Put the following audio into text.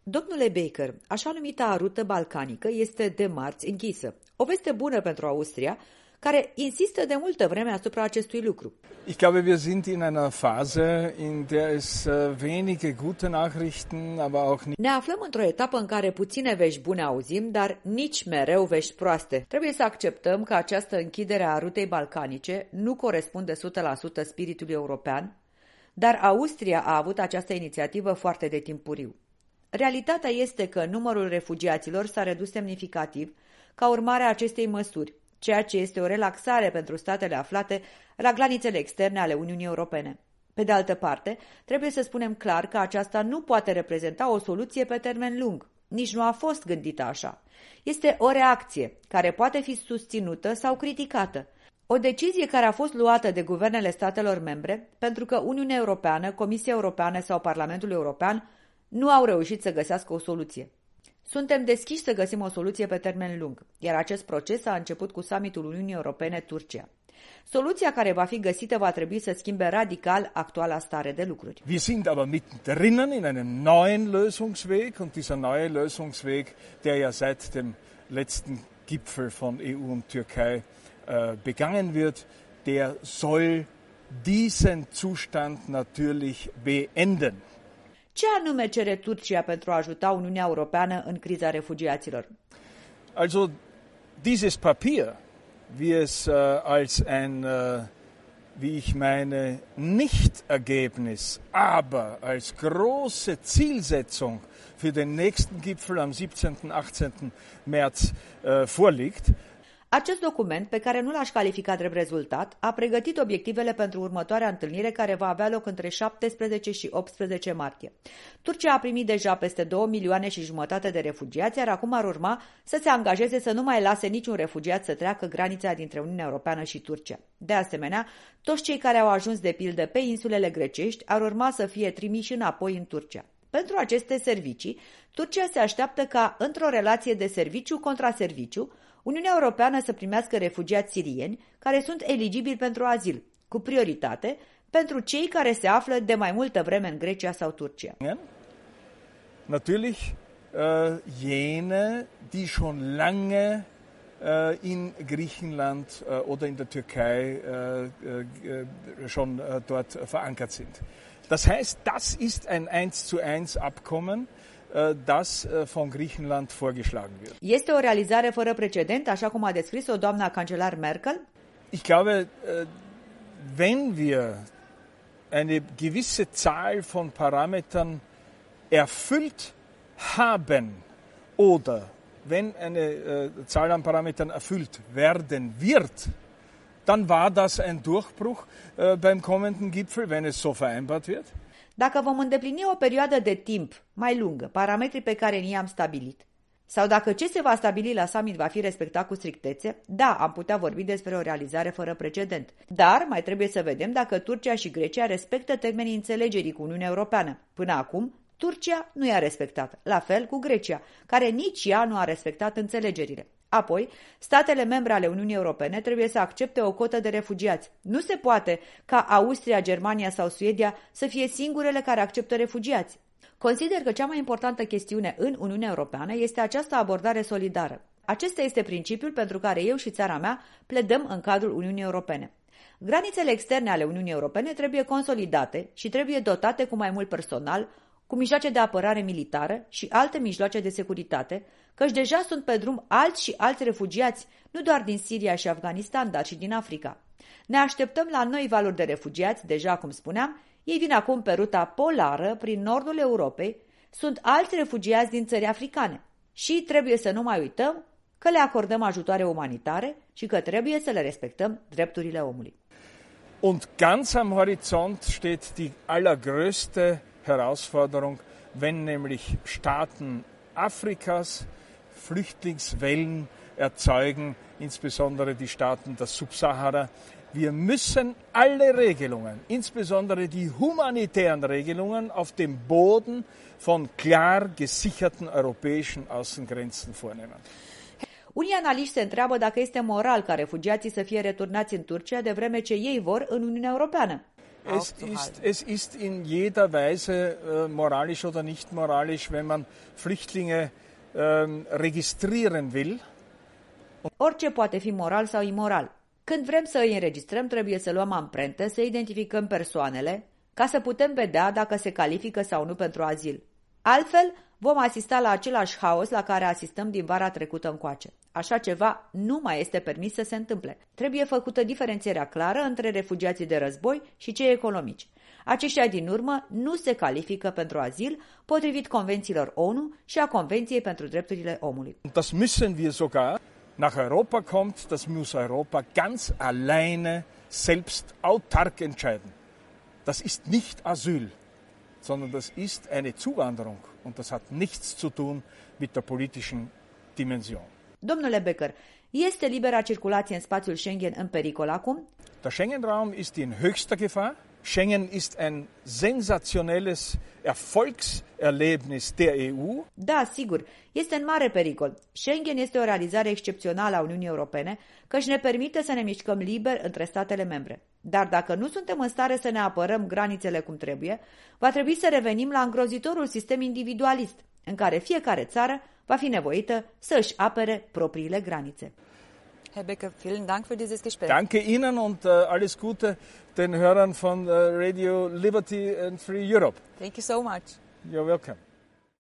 Domnule Baker, așa numita rută balcanică este de marți închisă. O veste bună pentru Austria, care insistă de multă vreme asupra acestui lucru. Ich glaube, wir sind in einer Phase, in der es wenige gute Nachrichten, aber auch nicht. Ne aflăm într-o etapă în care puține vești bune auzim, dar nici mereu vești proaste. Trebuie să acceptăm că această închidere a rutei balcanice nu corespunde 100% spiritului european, dar Austria a avut această inițiativă foarte de timpuriu. Realitatea este că numărul refugiaților s-a redus semnificativ ca urmare a acestei măsuri, ceea ce este o relaxare pentru statele aflate la granițele externe ale Uniunii Europene. Pe de altă parte, trebuie să spunem clar că aceasta nu poate reprezenta o soluție pe termen lung. Nici nu a fost gândită așa. Este o reacție care poate fi susținută sau criticată. O decizie care a fost luată de guvernele statelor membre pentru că Uniunea Europeană, Comisia Europeană sau Parlamentul European nu au reușit să găsească o soluție. Suntem deschiși să găsim o soluție pe termen lung, iar acest proces a început cu summitul Uniunii Europene-Turcia. Soluția care va fi găsită va trebui să schimbe radical actuala stare de lucruri. Wir sind aber mittendrin in einem neuen Lösungsweg und dieser neue Lösungsweg, der ja seit dem letzten Gipfel von EU und Türkei begangen wird, der soll diesen Zustand natürlich beenden. Ce anume cere Turcia pentru a ajuta Uniunea Europeană în criza refugiaților? Also, dieses Papier, wie es als ein, wie ich meine, Nicht-Ergebnis, aber als große Zielsetzung für den nächsten Gipfel am 17. und 18. März vorliegt. Acest document, pe care nu l-aș califica drept rezultat, a pregătit obiectivele pentru următoarea întâlnire care va avea loc între 17 și 18 martie. Turcia a primit deja peste 2,5 milioane de refugiați, iar acum ar urma să se angajeze să nu mai lase niciun refugiat să treacă granița dintre Uniunea Europeană și Turcia. De asemenea, toți cei care au ajuns de pildă pe insulele grecești ar urma să fie trimiși înapoi în Turcia. Pentru aceste servicii, Turcia se așteaptă ca, într-o relație de serviciu contra serviciu, Uniunea Europeană să primească refugiați sirieni care sunt eligibili pentru azil, cu prioritate pentru cei care se află de mai multă vreme în Grecia sau Turcia. Natürlich jene, die schon lange in Griechenland oder in der Türkei schon dort verankert sind. Das heißt, das ist ein 1:1 Abkommen, das von Griechenland vorgeschlagen wird. Este o realizare fără precedent, așa cum a descris-o doamna cancelar Merkel? Ich glaube, wenn wir eine gewisse Zahl von Parametern erfüllt haben oder wenn eine Zahl an Parametern erfüllt werden wird, dann war das ein Durchbruch beim kommenden Gipfel, wenn es so vereinbart wird. Dacă vom îndeplini o perioadă de timp mai lungă, parametrii pe care ni-am stabilit, sau dacă ce se va stabili la summit va fi respectat cu strictețe, da, am putea vorbi despre o realizare fără precedent. Dar mai trebuie să vedem dacă Turcia și Grecia respectă termenii înțelegerii cu Uniunea Europeană. Până acum, Turcia nu i-a respectat, la fel cu Grecia, care nici ea nu a respectat înțelegerile. Apoi, statele membre ale Uniunii Europene trebuie să accepte o cotă de refugiați. Nu se poate ca Austria, Germania sau Suedia să fie singurele care acceptă refugiați. Consider că cea mai importantă chestiune în Uniunea Europeană este această abordare solidară. Acesta este principiul pentru care eu și țara mea pledăm în cadrul Uniunii Europene. Granițele externe ale Uniunii Europene trebuie consolidate și trebuie dotate cu mai mult personal, cu mijloace de apărare militară și alte mijloace de securitate, căci deja sunt pe drum alți și alți refugiați, nu doar din Siria și Afganistan, dar și din Africa. Ne așteptăm la noi valuri de refugiați, deja cum spuneam, ei vin acum pe ruta polară prin nordul Europei, sunt alți refugiați din țări africane și trebuie să nu mai uităm că le acordăm ajutoare umanitare și că trebuie să le respectăm drepturile omului. Und ganz am Horizont steht die allergrößte Herausforderung, wenn nämlich Staaten Afrikas Flüchtlingswellen erzeugen, insbesondere die Staaten der Subsahara. Wir müssen alle Regelungen, insbesondere die humanitären Regelungen, auf dem Boden von klar gesicherten europäischen Außengrenzen vornehmen. Unii analiști se întreabă dacă este moral ca refugiații să fie returnați în Turcia de vreme ce ei vor în Uniunea Europeană. aufzuhalten. Es ist in jeder Weise moralisch oder nicht moralisch, wenn man Flüchtlinge registrieren will. Orice poate fi moral sau imoral. Când vrem să îi înregistrăm, trebuie să luăm amprente, să identificăm persoanele, ca să putem vedea dacă se califică sau nu pentru azil. Altfel, vom asista la același haos la care asistăm din vara trecută încoace. Așa ceva nu mai este permis să se întâmple. Trebuie făcută diferențierea clară între refugiații de război și cei economici. Aceștia din urmă nu se califică pentru azil, potrivit convențiilor ONU și a Convenției pentru Drepturile Omului. Das müssen wir sogar. Nach Europa kommt, das muss Europa ganz alleine, selbst autark entscheiden. Das ist nicht Asyl, sondern das ist eine Zuwanderung und das hat nichts zu tun mit der politischen Dimension. Domnule Becker, este libera circulație în spațiul Schengen în pericol acum? Der Schengen-Raum ist in höchster Gefahr. Schengen ist ein sensationelles Erfolgserlebnis der EU. Da, sigur, este în mare pericol. Schengen este o realizare excepțională a Uniunii Europene, căci ne permite să ne mișcăm liber între statele membre. Dar dacă nu suntem în stare să ne apărăm granițele cum trebuie, va trebui să revenim la îngrozitorul sistem individualist, în care fiecare țară va fi nevoită să își apere propriile granițe. Herr Becker, vielen Dank für dieses Gespräch. Danke Ihnen und alles Gute den Hörern von Radio Liberty and Free Europe. Thank you so much. You're welcome.